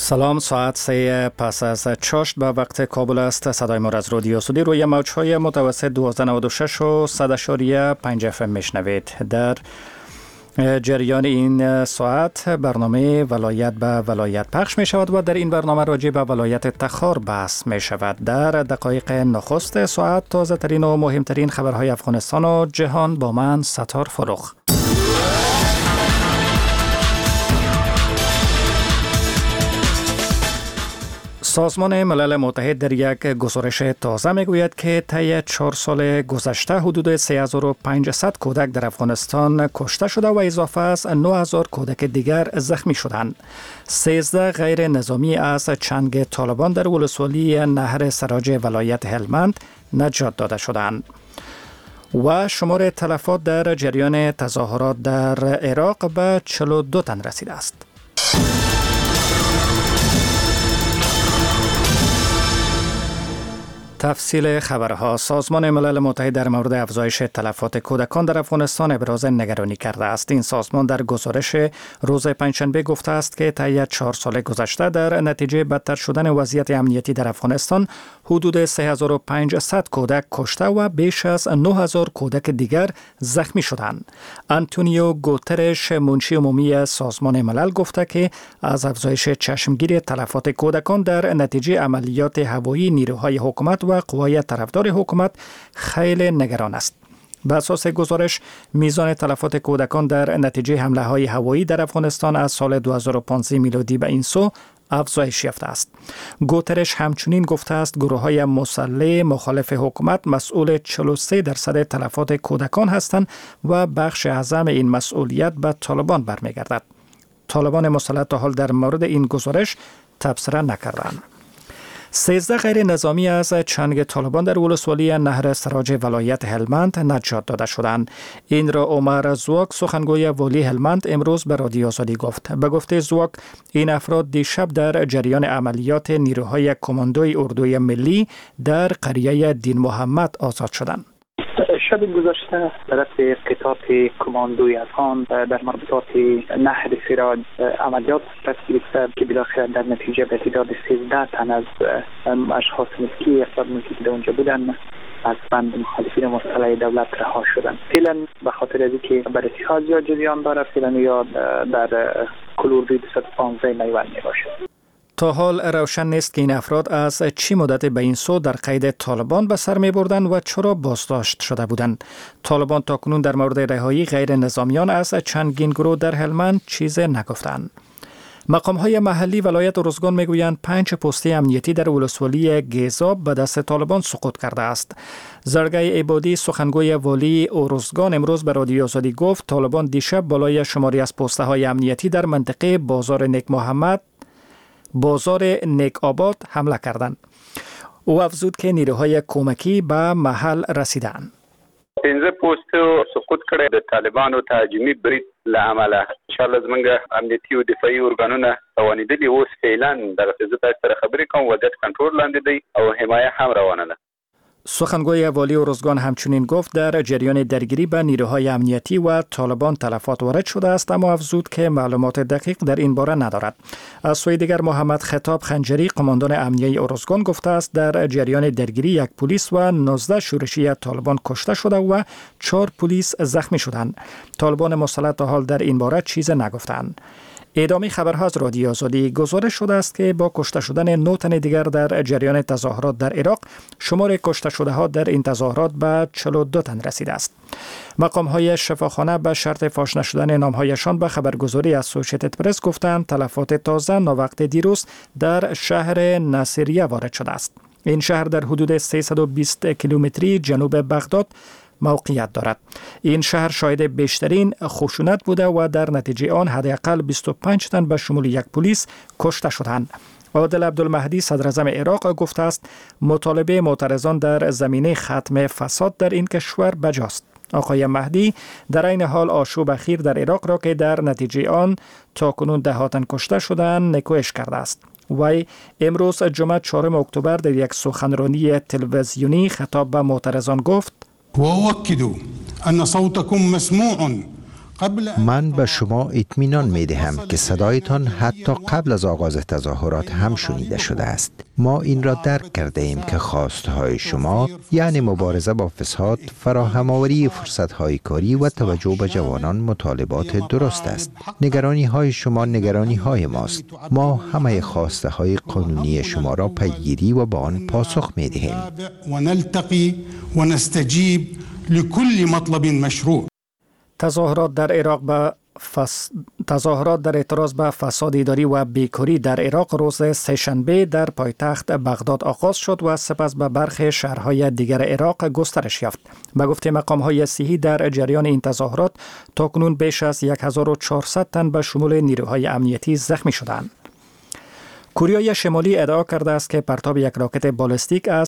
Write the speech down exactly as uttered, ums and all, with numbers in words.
سلام، ساعت سه پس از چاشت به وقت کابل است. صدای ما از رادیو سعودی روی موج‌های متوسط دویست و نود و شش و صد و پنج اف ام میشنوید. در جریان این ساعت برنامه ولایت به ولایت پخش می شود و در این برنامه راجع به ولایت تخار بحث می شود. در دقایق نخست ساعت تازه ترین و مهمترین خبرهای افغانستان و جهان با من ستار فروخ. سازمان ملل متحد در یک گزارش تازه میگوید که طی چهار سال گذشته حدود سه هزار و پانصد کودک در افغانستان کشته شده و اضافه از نه هزار کودک دیگر زخمی شدند. سیزده غیر نظامی از چنگ طالبان در ولسوالی نهر سراج ولایت هلمند نجات داده شدند. و شمار تلفات در جریان تظاهرات در عراق به چهل و دو تن رسیده است. تفصیل خبرها. سازمان ملل متحد در مورد افزایش تلفات کودکان در افغانستان ابراز نگرانی کرده است. این سازمان در گزارش روز پنجشنبه گفته است که طی چهار سال گذشته در نتیجه بدتر شدن وضعیت امنیتی در افغانستان حدود سه هزار و پانصد کودک کشته و بیش از نه هزار کودک دیگر زخمی شدند. آنتونیو گوترش، منشی عمومی سازمان ملل، گفته که از افزایش چشمگیر تلفات کودکان در نتیجه عملیات هوایی نیروهای حکومت و قوای طرفدار حکومت خیلی نگران است. به اساس گزارش، میزان تلفات کودکان در نتیجه حمله های هوایی در افغانستان از سال دو هزار و پانزده میلادی به این سو افزایش یافته است. گوترش همچنین گفته است گروه های مسلح مخالف حکومت مسئول چهل و سه درصد تلفات کودکان هستند و بخش اعظم این مسئولیت به طالبان برمیگردد. طالبان مسلح تا حال در مورد این گزارش تبصره نکردند. سیزده غیر نظامی از چنگ طالبان در ولسوالی نهر سراج ولایت هلمند نجات داده شدند. این را عمر زواک، سخنگوی والی هلمند، امروز به رادیو آزادی گفت. به گفته زواک، این افراد دیشب در جریان عملیات نیروهای کماندوی اردوی ملی در قریه دین محمد آزاد شدند. شب گذشته طرف قطعات کماندوی افغان در مربوطات نهر سراج عملیات تصویب کرد که بالاخره در نتیجه به تعداد سیزده تن از اشخاص مسکی افراد مسکی که در اونجا بودن از بند مخالفین مسلح دولت رها شدند. فعلا به خاطر از اینکه بررسی ها زیاد جریان داره، فعلا یا در کلوردوی دویست و پانزده میوان می باشد. تا حال روشن نیست که این افراد از چی مدت به این سو در قید طالبان به سر می بردن و چرا بازداشت شده بودند. طالبان تاکنون در مورد رهایی غیر نظامیان از چندین گروه در هلمند چیزی نگفتند. مقام های محلی ولایت ارزگان می گویند پنج پستی امنیتی در ولسوالی گیزاب به دست طالبان سقوط کرده است. زرگای عبادی، سخنگوی والی ارزگان، امروز به رادیو آزادی گفت طالبان دیشب بالای شماری از پسته های امنیتی در منطقه بازار نیک محمد بازار نیک آباد حمله کردند. او افزود که نیروهای کمکی به محل رسیدند. پنځه پوسټو سقوط کړي د طالبانو تهاجمي برید له امله ان شاء الله زموږ امنیتي او دفاعي ارګانونه توانیدلي اوس فعلا دغه څه تاسو سره خبرې کوم وضعیت کنټرول لاندې دی او حمایه هم روانه ده. سخنگوی والی ارزگان همچنین گفت در جریان درگیری به نیروهای امنیتی و طالبان تلفات وارد شده است، اما افزود که معلومات دقیق در این باره ندارد. از سوی دیگر محمد خطاب خنجری، قماندان امنیه ارزگان، گفته است در جریان درگیری یک پلیس و نوزده شورشی طالبان کشته شده و چهار پلیس زخمی شدند. طالبان مسلح تا حال در این باره چیز نگفتند. ادامه خبرها از رادیو آزادی. گزارش شده است که با کشته شدن نه تن دیگر در جریان تظاهرات در عراق، شمار کشته شده ها در این تظاهرات به چهل و دو تن رسیده است. مقام های شفاخانه به شرط فاش نشدن نامهایشان به خبرگزاری اسوسییتد پرس گفتند تلفات تازه ناوقت دیروز در شهر ناصریه وارد شده است. این شهر در حدود سیصد و بیست کیلومتری جنوب بغداد موقعیت دارد. این شهر شاهد بیشترین خشونت بوده و در نتیجه آن حداقل بیست و پنج تن به شمول یک پلیس کشته شدند. عادل عبدالمهدی، صدر اعظم عراق، گفته است مطالبه معترضان در زمینه ختم فساد در این کشور بجاست. آقای مهدی در این حال آشوب اخیر در عراق را که در نتیجه آن تاکنون ده ها تن کشته شدند نکوهش کرده است. وی امروز جمعه چهارم اکتبر در یک سخنرانی تلویزیونی خطاب به معترضان گفت: وأؤكد أن صوتكم مسموع من به شما اطمینان می دهم که صدایتان حتی قبل از آغاز تظاهرات هم شنیده شده است. ما این را درک کرده ایم که خواستهای شما یعنی مبارزه با فساد، فراهم آوری فرصت‌های کاری و توجه به جوانان مطالبات درست است. نگرانی های شما نگرانی های ماست. ما همه خواسته های قانونی شما را پیگیری و با آن پاسخ می دهیم. و نلتقی و نستجیب لكل مطلب مشروع. تظاهرات در عراق به فس... تظاهرات در اعتراض به فساد اداری و بیکاری در عراق روز سه‌شنبه در پایتخت بغداد آغاز شد و سپس به برخی شهرهای دیگر عراق گسترش یافت. به گفته مقام‌های صحی در جریان این تظاهرات تاکنون بیش از هزار و چهارصد تن به شمول نیروهای امنیتی زخمی شدند. کره شمالی ادعا کرده است که پرتاب یک راکت بالستیک از